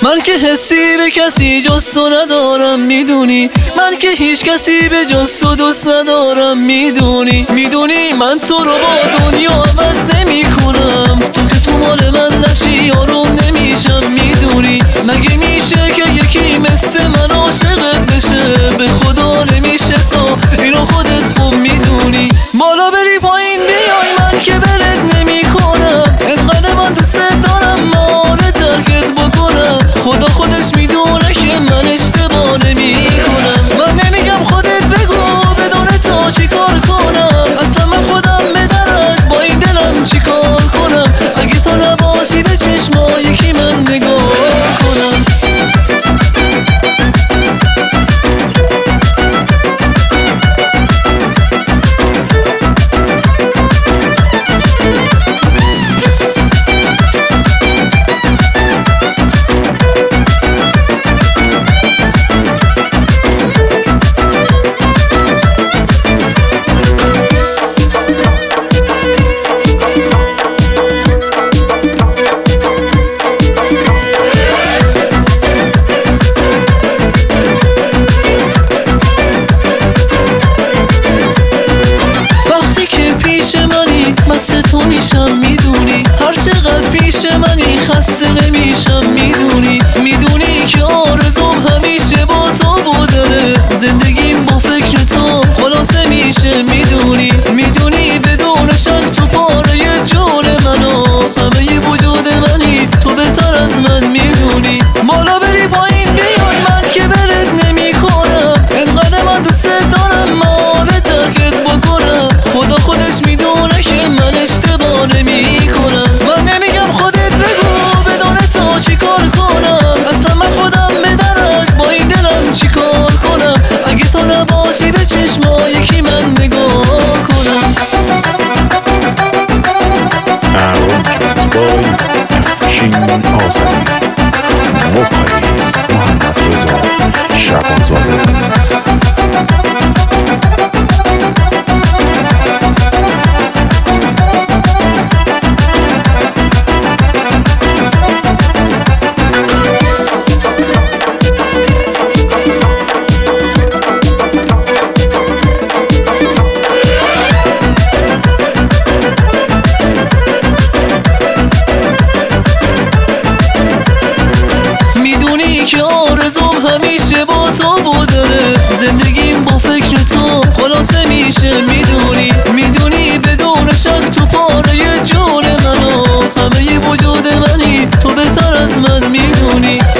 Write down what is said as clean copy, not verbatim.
من که حسی به کسی جز تو ندارم میدونی، من که هیچ کسی به جز تو دوست ندارم میدونی. میدونی من تو رو با دنیا عوض نمی کنم، تو که تو مال من نشی آروم نمیشم. میدونی مگه میشه که یکی مثل من عاشقت بشه؟ به خدا نمیشه، تا اینو خودت خوب میدونی. بالا بری پایین بیای من که ولت نمی کنم، انقدر من دوست دارم ماره ترکت بکنم. خدا خودش میدونه که من اشتباه نمی کنم. من نمیگم خودت بگو بدون تا چی کار کنم، اصلا من خودم به درک با این دلم چی کار کنم. اگه تو نباشی به چشما یکی من نگاه کنم. مست تو میشم میدونی، هر چقدر پیش منی خسته نمیشم میدونی. میدونی که آرزوم همیشه با تو بودنه، زندگیم با فکر تو خلاصه میشه میدونی. میدونی بدون شک تو پاره جون منو، همه وجود منی تو بهتر از من میدونی. بالا بری پایین بیای من که ولت نمی کنم، انقدر من دوست دارم ماره ترکت بکنم. خدا خودش میدونه که من اشتباه نمی کنم. من نمیگم خودت بگو بدون تا چی کار کنم، اصلا من خودم به درک با این دلم چی کار کنم. اگه تو نباشی به چشما یکی من نگاه کنم. Arrangement by Afshin Azami. Vocalist Muhammad Reza Shabanzadeh. که آرزوم همیشه با تو بودنه، زندگیم با فکر تو خلاصه میشه میدونی. میدونی بدون شک تو پاره جون منو، همه وجود منی تو بهتر از من میدونی.